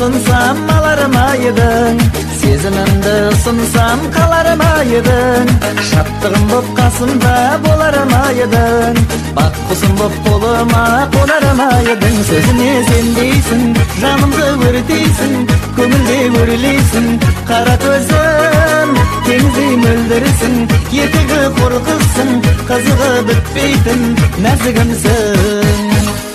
ұсынсам аларым айдың, сезімімді ұсынсам қаларым айдың, шаттығым боп қасымда боларым айдың, бақ құсым боп қолыма қонарым айдың. Сөзіме сенбейсің, жанымды өртейсің, көңілде өрлейсің, қара көзім теңіздей мөлдірсің, етегі қорқықсың, қызығы бітпейтін нәзігімсің.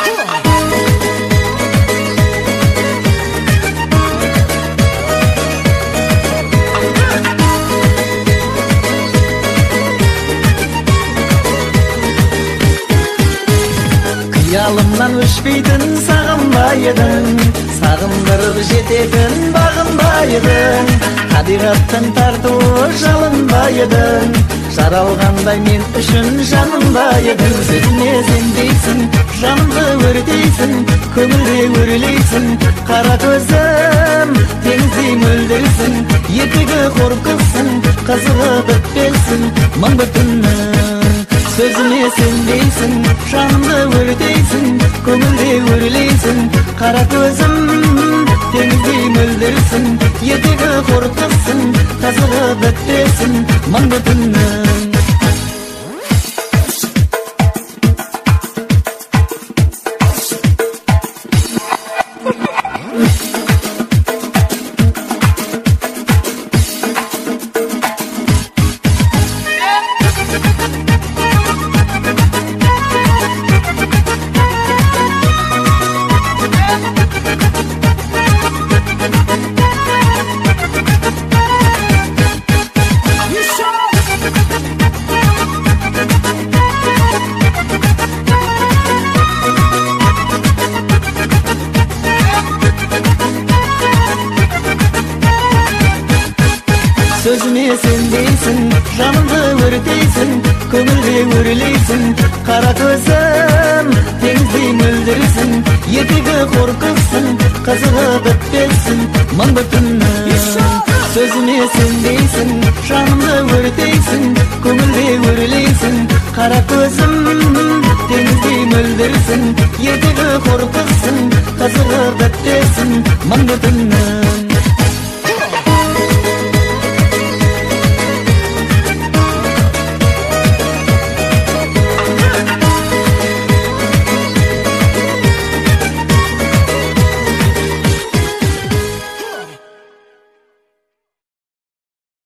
Қиялымнан өшпейтін сағынбай едің, сағындырып жететін бағынбай едің, табиғаттың тартуы жалынбай едің, жаралғандай мен үшін жанынбай едің. Сөзіме сенбейсің, жанымды өртейсің, көңілде өрлейсің, қара көзім теңіздей мөлдірсің, етегі қорқықсың, қызығы бітпессің мың бір түннің. Сөзіме сенбейсің, жанымды өртейсің, көңілде өрлейсің, қара көзім теңіздей мөлдірсің, етегі қорқықсың, қызығы бітпессің мың бір түннің. Сөзіме сенбейсің, жанымды өртейсің, көңілде өрлейсің, қара көзім теңіздей мөлдірсің, етегі қорқықсың, қызығы бітпессің мың бір түннің. Сөзіме сенбейсің, жанымды өртейсің, көңілде өрлейсің, қара көзім теңіздей мөлдірсің, етегі қорқықсың, қызығы бітпессің мың бір түннің.